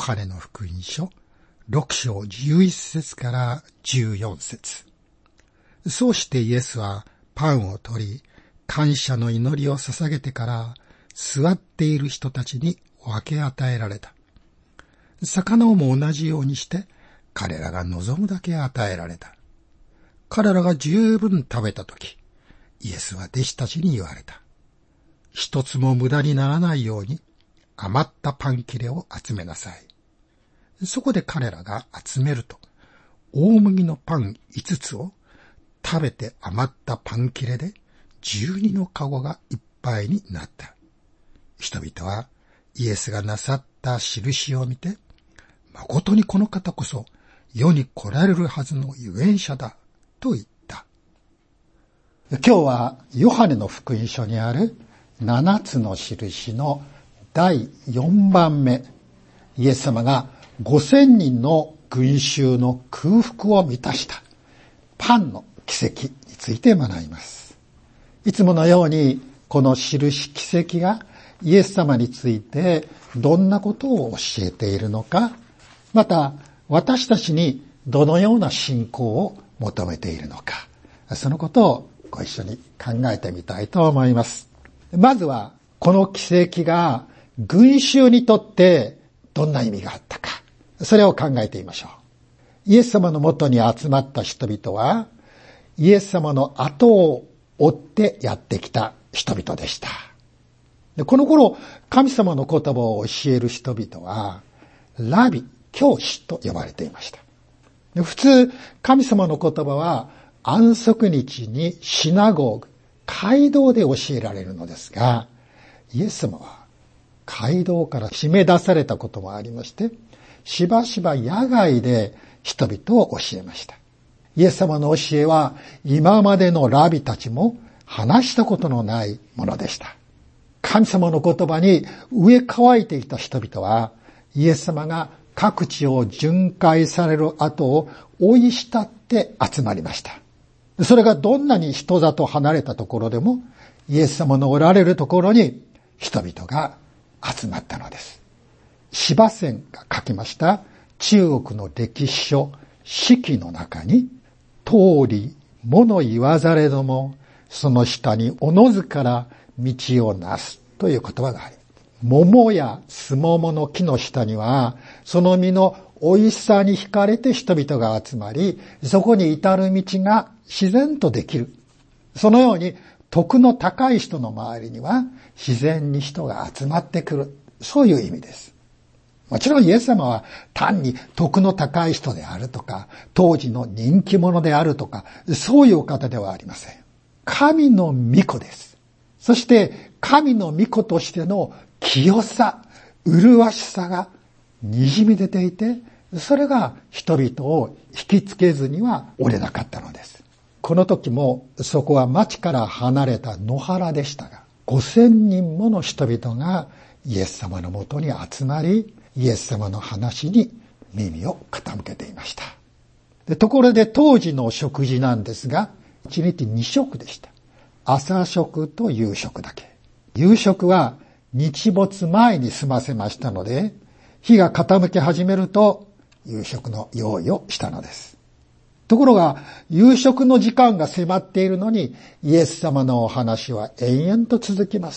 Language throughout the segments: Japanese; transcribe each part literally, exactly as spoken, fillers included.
ハネの福音書ろく章じゅういち節からじゅうよん節。そうしてイエスはパンを取り、感謝の祈りを捧げてから座っている人たちに分け与えられた。魚をも同じようにして彼らが望むだけ与えられた。彼らが十分食べたとき、イエスは弟子たちに言われた。一つも無駄にならないように余ったパン切れを集めなさい。そこで彼らが集めると、大麦のパン五つを食べて余ったパン切れで十二のかごがいっぱいになった。人々はイエスがなさった印を見て、誠にこの方こそ世に来られるはずの預言者だと言った。今日はヨハネの福音書にある七つの印のだいよんばんめ、イエス様がごせんにんの群衆の空腹を満たしたパンの奇跡について学びます。いつものようにこの印奇跡がイエス様についてどんなことを教えているのか、また私たちにどのような信仰を求めているのか、そのことをご一緒に考えてみたいと思います。まずはこの奇跡が群衆にとってどんな意味があったか、それを考えてみましょう。イエス様のもとに集まった人々はイエス様の後を追ってやってきた人々でした。で、この頃神様の言葉を教える人々はラビ、教師と呼ばれていました。で、普通神様の言葉は安息日にシナゴーグ、街道で教えられるのですが、イエス様は街道から締め出されたこともありまして、しばしば野外で人々を教えました。イエス様の教えは今までのラビたちも話したことのないものでした。神様の言葉に飢え渇いていた人々は、イエス様が各地を巡回される後を追い慕って集まりました。それがどんなに人里離れたところでも、イエス様のおられるところに人々が集まったのです。司馬遷が書きました中国の歴史書史記の中に、通り物言わざれどもその下におのずから道をなすという言葉があり、桃やすももの木の下にはその実の美味しさに惹かれて人々が集まり、そこに至る道が自然とできる。そのように徳の高い人の周りには自然に人が集まってくる。そういう意味です。もちろんイエス様は単に徳の高い人であるとか、当時の人気者であるとか、そういうお方ではありません。神の御子です。そして神の御子としての清さ、麗しさが滲み出ていて、それが人々を引きつけずにはおれなかったのです。この時もそこは町から離れた野原でしたが、ごせんにんもの人々がイエス様のもとに集まり、イエス様の話に耳を傾けていました。で、ところで当時の食事なんですが、いちにちに食でした。朝食と夕食だけ。夕食は日没前に済ませましたので、日が傾き始めると夕食の用意をしたのです。ところが夕食の時間が迫っているのに、イエス様のお話は延々と続きます。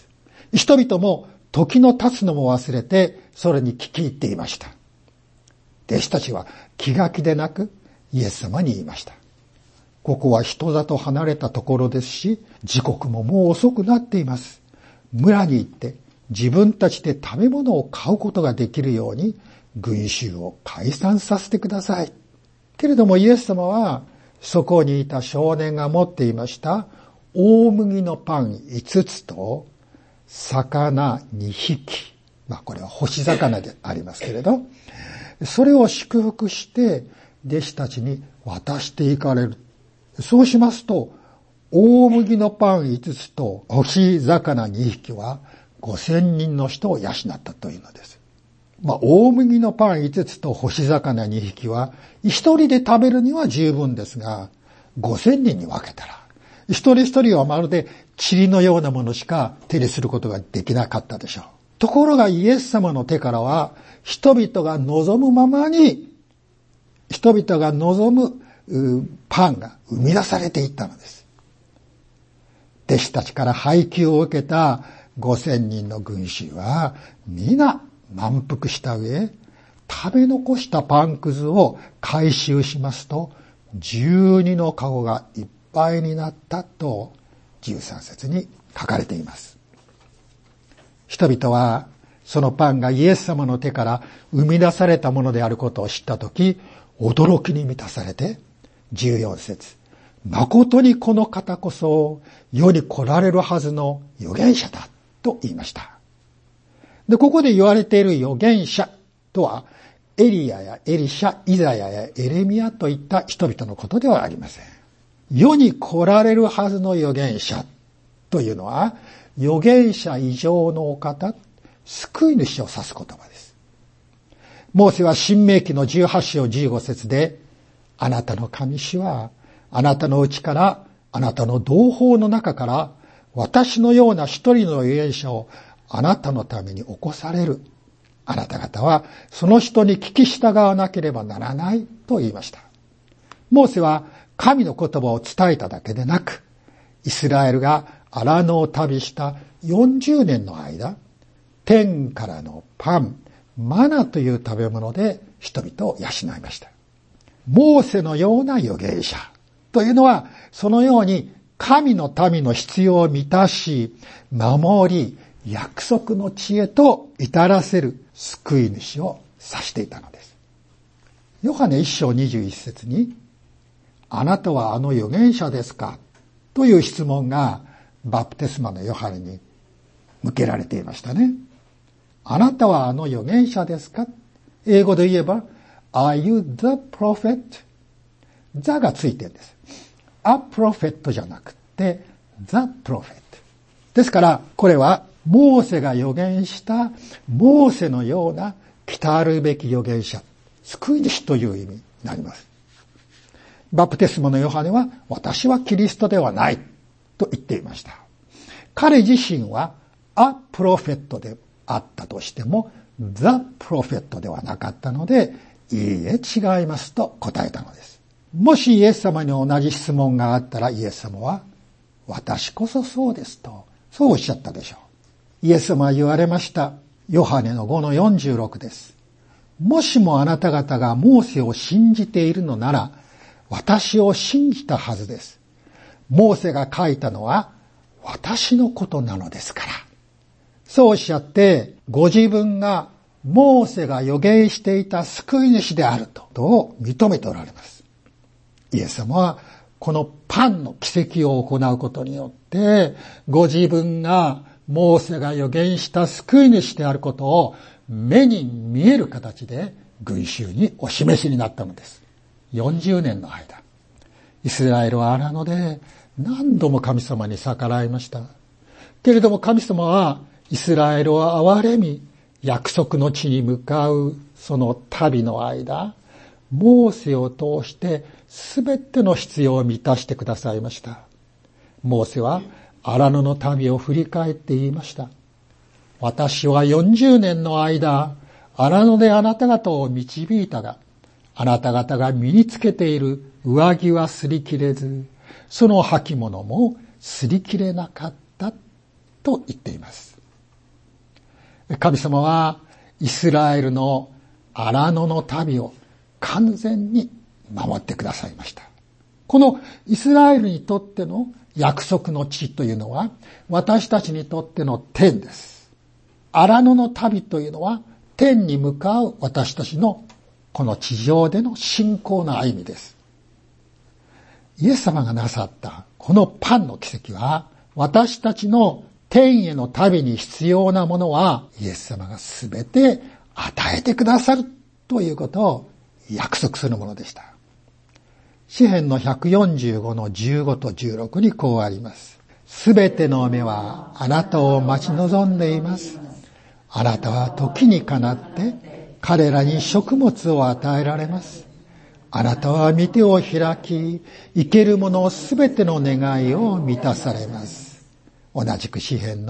人々も時の経つのも忘れてそれに聞き入っていました。弟子たちは気が気でなくイエス様に言いました。ここは人里離れたところですし、時刻ももう遅くなっています。村に行って自分たちで食べ物を買うことができるように群衆を解散させてください。けれどもイエス様はそこにいた少年が持っていました大麦のパン五つと魚二匹、まあこれは干し魚でありますけれど、それを祝福して弟子たちに渡していかれる。そうしますと、大麦のパン五つと干し魚二匹はごせんにんの人を養ったというのです。まあ大麦のパン五つと干し魚二匹は一人で食べるには十分ですが、ごせんにんに分けたら一人一人はまるで塵のようなものしか手にすることができなかったでしょところがイエス様の手からは人々が望むままに、人々が望むパンが生み出されていったのです。弟子たちから配給を受けたごせんにんの群衆は皆満腹した上、食べ残したパンくずを回収しますと、じゅうにのかごがいっぱいになったとじゅうさん節に書かれています。人々はそのパンがイエス様の手から生み出されたものであることを知ったとき、驚きに満たされて、じゅうよん節、誠にこの方こそ世に来られるはずの預言者だと言いました。で、ここで言われている預言者とは、エリヤやエリシャ、イザヤやエレミヤといった人々のことではありません。世に来られるはずの預言者というのは、預言者以上のお方、救い主を指す言葉です。モーセは申命記のじゅうはち章じゅうご節で、あなたの神主は、あなたのうちから、あなたの同胞の中から、私のような一人の預言者をあなたのために起こされる。あなた方はその人に聞き従わなければならないと言いました。モーセは神の言葉を伝えただけでなく、イスラエルが荒野を旅したよんじゅうねんの間、天からのパン、マナという食べ物で人々を養いました。モーセのような預言者というのは、そのように神の民の必要を満たし、守り、約束の地へと至らせる救い主を指していたのです。ヨハネいち章にじゅういち節に、あなたはあの預言者ですかという質問がバプテスマのヨハネに向けられていましたね。あなたはあの預言者ですか？英語で言えば、Are you the prophet? ザがついてるんです。A prophet じゃなくて The prophet。ですから、これはモーセが預言したモーセのような来たるべき預言者、救い主という意味になります。バプテスマのヨハネは、私はキリストではないと言っていました。彼自身はアプロフェットであったとしても、ザ・プロフェットではなかったので、いいえ、違いますと答えたのです。もしイエス様に同じ質問があったら、イエス様は、私こそそうですと、そうおっしゃったでしょう。イエス様は言われました。ヨハネのごのよんじゅうろくです。もしもあなた方がモーセを信じているのなら、私を信じたはずです。モーセが書いたのは私のことなのですから。そうおっしゃって、ご自分がモーセが預言していた救い主であるとを認めておられます。イエス様はこのパンの奇跡を行うことによって、ご自分がモーセが預言した救い主であることを目に見える形で群衆にお示しになったのです。よんじゅうねんの間、イスラエルは荒野で何度も神様に逆らいました。けれども神様はイスラエルを憐れみ、約束の地に向かうその旅の間、モーセを通して全ての必要を満たしてくださいました。モーセは荒野の旅を振り返って言いました。私はよんじゅうねんの間、荒野であなた方を導いたが、あなた方が身につけている上着は擦り切れず、その履物も擦り切れなかったと言っています。神様はイスラエルの荒野の旅を完全に守ってくださいました。このイスラエルにとっての約束の地というのは私たちにとっての天です。荒野の旅というのは天に向かう私たちのこの地上での信仰の歩みです。イエス様がなさったこのパンの奇跡は、私たちの天への旅に必要なものはイエス様がすべて与えてくださるということを約束するものでした。詩編のひゃくよんじゅうごのじゅうごとじゅうろくにこうあります。すべての目はあなたを待ち望んでいます。あなたは時にかなって彼らに食物を与えられます。あなたは御手を開き、生けるものすべての願いを満たされます。同じく詩編の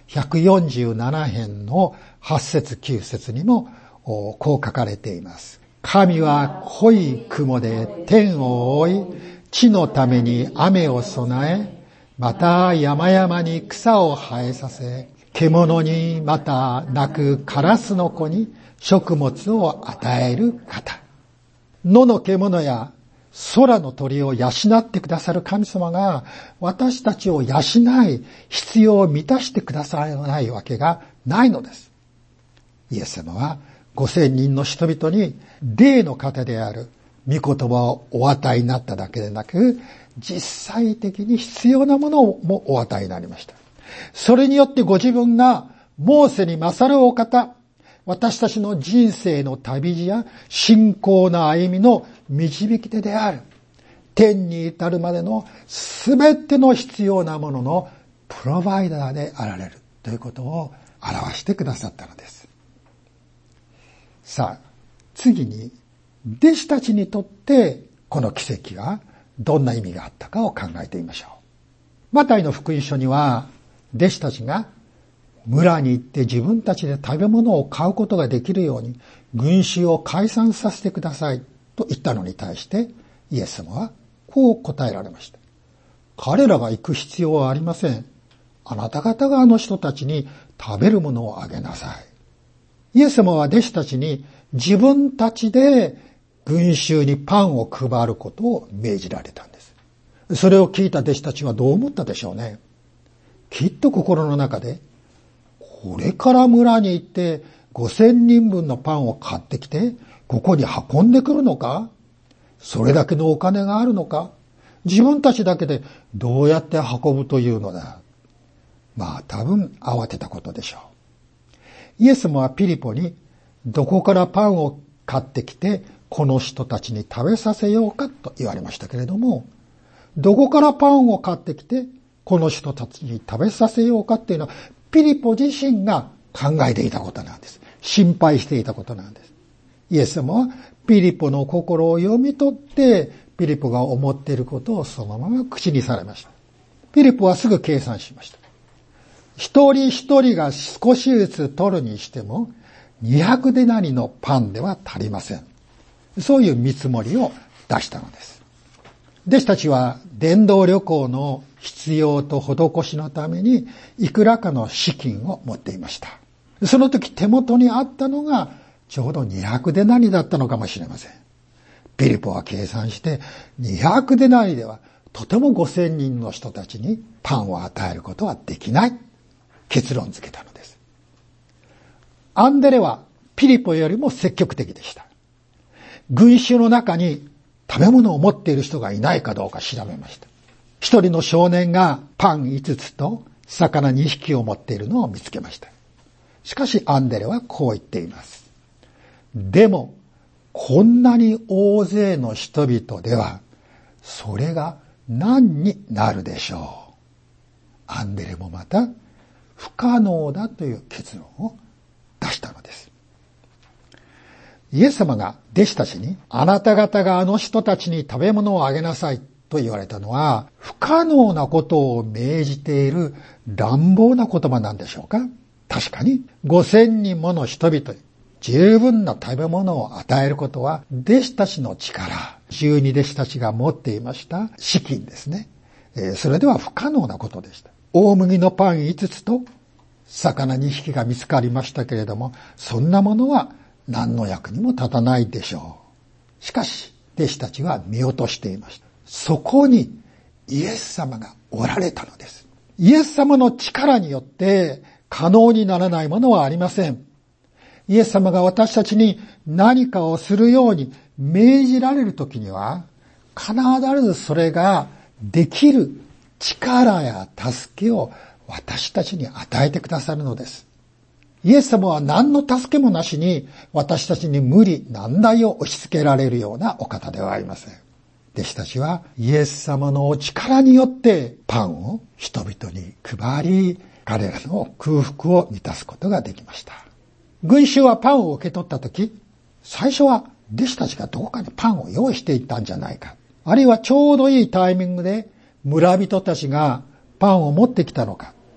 ひゃくよんじゅうなな編のはち節きゅう節にもこう書かれています。神は濃い雲で天を覆い、地のために雨を備え、また山々に草を生えさせ、獣にまた鳴くカラスの子に食物を与える方。野の獣や空の鳥を養ってくださる神様が私たちを養い必要を満たしてくださらないわけがないのです。イエス様はごせんにんの人々に霊の方である御言葉をお与えになっただけでなく、実際的に必要なものもお与えになりました。それによってご自分がモーセに勝るお方、私たちの人生の旅路や信仰の歩みの導き手である。天に至るまでのすべての必要なもののプロバイダーであられるということを表してくださったのです。さあ、次に弟子たちにとってこの奇跡がどんな意味があったかを考えてみましょう。マタイの福音書には弟子たちが村に行って自分たちで食べ物を買うことができるように群衆を解散させてくださいと言ったのに対してイエス様はこう答えられました。彼らが行く必要はありません。あなた方があの人たちに食べるものをあげなさい。イエス様は弟子たちに自分たちで群衆にパンを配ることを命じられたんです。それを聞いた弟子たちはどう思ったでしょうね。きっと心の中で、これから村に行ってごせんにんぶんのパンを買ってきて、ここに運んでくるのか？それだけのお金があるのか？自分たちだけでどうやって運ぶというのだ。まあ多分慌てたことでしょう。イエスもはピリポにどこからパンを買ってきてこの人たちに食べさせようかと言われましたけれども、どこからパンを買ってきてこの人たちに食べさせようかっていうのはピリポ自身が考えていたことなんです。心配していたことなんです。イエス様はピリポの心を読み取ってピリポが思っていることをそのまま口にされました。ピリポはすぐ計算しました。一人一人が少しずつ取るにしてもにひゃくデナリのパンでは足りません。そういう見積もりを出したのです。弟子たちは伝道旅行の必要と施しのためにいくらかの資金を持っていました。その時手元にあったのがちょうどにひゃくデナリだったのかもしれません。ピリポは計算してにひゃくデナリではとてもごせんにんの人たちにパンを与えることはできない。結論付けたのです。アンデレはピリポよりも積極的でした。群衆の中に食べ物を持っている人がいないかどうか調べました。一人の少年がパンいつつと魚にひきを持っているのを見つけました。しかしアンデレはこう言っています。でも、こんなに大勢の人々では、それが何になるでしょう。アンデレもまた不可能だという結論を出したのです。イエス様が弟子たちに、あなた方があの人たちに食べ物をあげなさいと言われたのは、不可能なことを命じている乱暴な言葉なんでしょうか？確かにごせんにんもの人々に十分な食べ物を与えることは、弟子たちの力、十二弟子たちが持っていました資金ですね。それでは不可能なことでした。大麦のパンいつつと魚にひきが見つかりましたけれども、そんなものは何の役にも立たないでしょう。しかし、弟子たちは見落としていました。そこにイエス様がおられたのです。イエス様の力によって可能にならないものはありません。イエス様が私たちに何かをするように命じられるときには、必ずそれができる力や助けを私たちに与えてくださるのです。イエス様は何の助けもなしに私たちに無理難題を押し付けられるようなお方ではありません。弟子たちはイエス様のお力によってパンを人々に配り、彼らの空腹を満たすことができました。群衆はパンを受け取ったとき、最初は弟子たちがどこかにパンを用意していったんじゃないか。あるいはちょうどいいタイミングで村人たちがパンを持ってきたのか。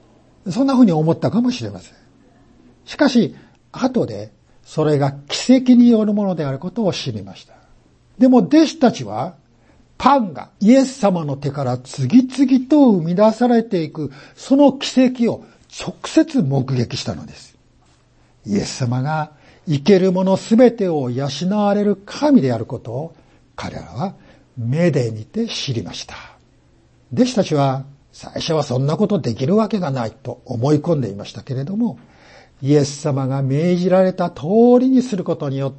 そんなふうに思ったかもしれません。しかし、後でそれが奇跡によるものであることを知りました。でも弟子たちは、パンがイエス様の手から次々と生み出されていく、その奇跡を直接目撃したのです。イエス様が生けるものすべてを養われる神であることを彼らは目で見て知りました。弟子たちは最初はそんなことできるわけがないと思い込んでいましたけれども、イエス様が命じられた通りにすることによって、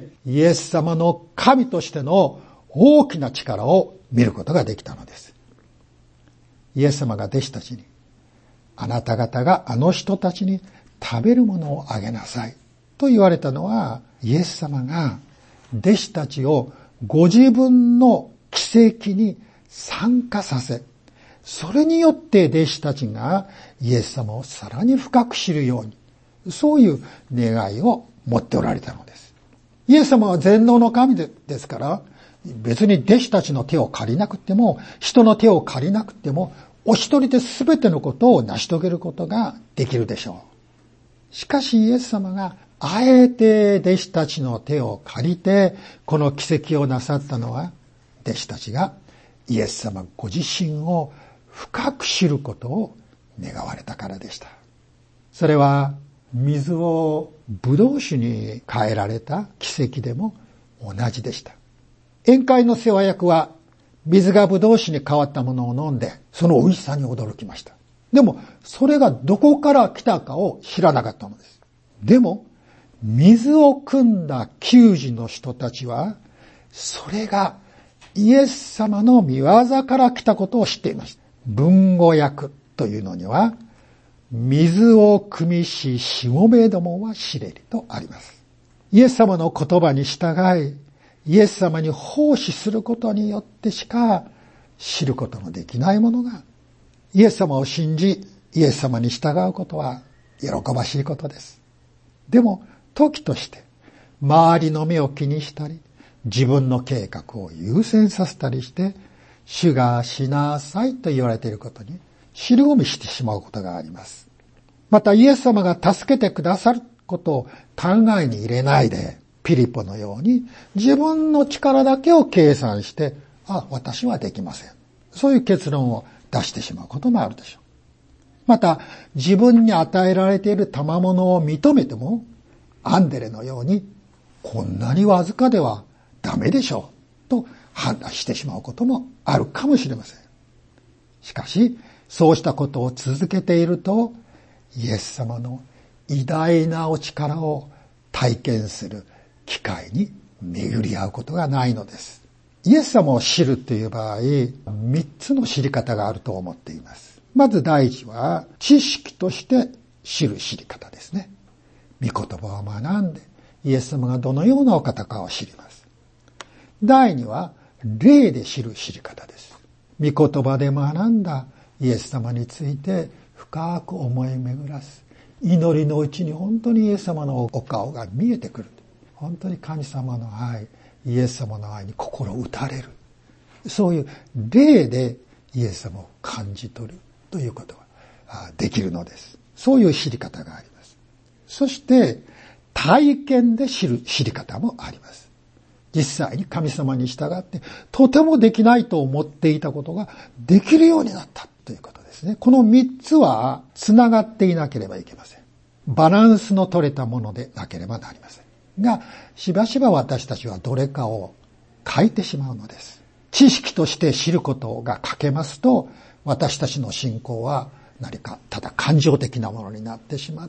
イエス様の神としての大きな力を見ることができたのです。イエス様が弟子たちに、あなた方があの人たちに食べるものをあげなさいと言われたのは、イエス様が弟子たちをご自分の奇跡に参加させ、それによって弟子たちがイエス様をさらに深く知るように、そういう願いを持っておられたのです。イエス様は全能の神ですから、別に弟子たちの手を借りなくても、人の手を借りなくても、お一人で全てのことを成し遂げることができるでしょう。しかしイエス様があえて弟子たちの手を借りて、この奇跡をなさったのは、弟子たちがイエス様ご自身を深く知ることを願われたからでした。それは水をブドウ酒に変えられた奇跡でも同じでした。宴会の世話役は水がブドウ酒に変わったものを飲んで、その美味しさに驚きました。でもそれがどこから来たかを知らなかったのです。でも水を汲んだ給仕の人たちは、それがイエス様の御業から来たことを知っていました。分語訳というのには、水を汲みししもべどもは知れりとあります。イエス様の言葉に従い、イエス様に奉仕することによってしか知ることのできないものが、イエス様を信じ、イエス様に従うことは喜ばしいことです。でも、時として周りの目を気にしたり、自分の計画を優先させたりして、主がしなさいと言われていることに尻込みしてしまうことがあります。またイエス様が助けてくださることを考えに入れないで、ピリポのように自分の力だけを計算して、あ、私はできません。そういう結論を出してしまうこともあるでしょう。また自分に与えられている賜物を認めても、アンデレのようにこんなにわずかではダメでしょうと判断してしまうこともあるかもしれません。しかしそうしたことを続けていると、イエス様の偉大なお力を体験する機会に巡り合うことがないのです。イエス様を知るという場合、三つの知り方があると思っています。まず第一は知識として知る知り方ですね。御言葉を学んでイエス様がどのようなお方かを知ります。第二は霊で知る知り方です。御言葉で学んだイエス様について深く思い巡らす。祈りのうちに本当にイエス様のお顔が見えてくる。本当に神様の愛、イエス様の愛に心打たれる。そういう霊でイエス様を感じ取るということができるのです。そういう知り方があります。そして体験で知る知り方もあります。実際に神様に従ってとてもできないと思っていたことができるようになったということですね。この三つはつながっていなければいけません。バランスの取れたものでなければなりません。が、しばしば私たちはどれかを欠いてしまうのです。知識として知ることが欠けますと、私たちの信仰は何かただ感情的なものになってしまって、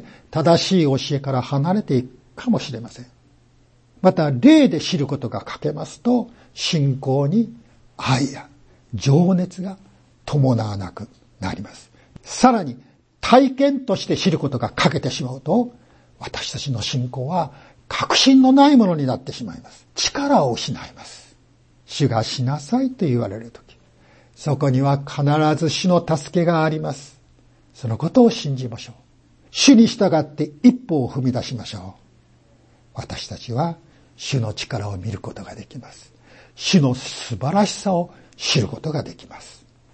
正しい教えから離れていくかもしれません。また、霊で知ることが欠けますと、信仰に愛や情熱が伴わなくなります。さらに、体験として知ることが欠けてしまうと、私たちの信仰は確信のないものになってしまいます。力を失います。主がしなさいと言われるとき、そこには必ず主の助けがあります。そのことを信じましょう。主に従って一歩を踏み出しましょう。私たちは主の力を見ることができます。主の素晴らしさを知ることができます。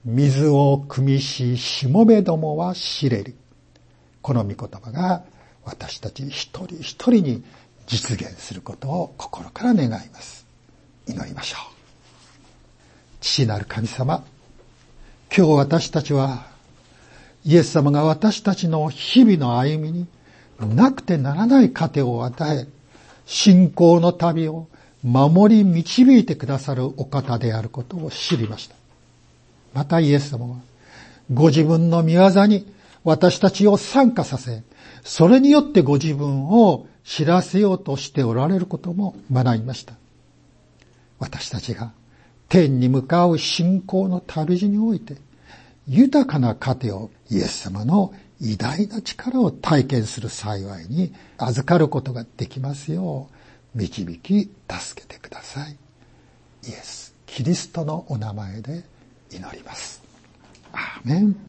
水を汲みし、しもべどもは知れる。この御言葉が私たち一人一人に実現することを心から願います。祈りましょう。父なる神様、今日私たちはイエス様が私たちの日々の歩みになくてならない糧を与え、信仰の旅を守り導いてくださるお方であることを知りました。またイエス様はご自分の御業に私たちを参加させ、それによってご自分を知らせようとしておられることも学びました。私たちが天に向かう信仰の旅路において、豊かな糧をイエス様の偉大な力を体験する幸いに預かることができますよう導き助けてください。イエス・キリストのお名前で祈ります。アーメン。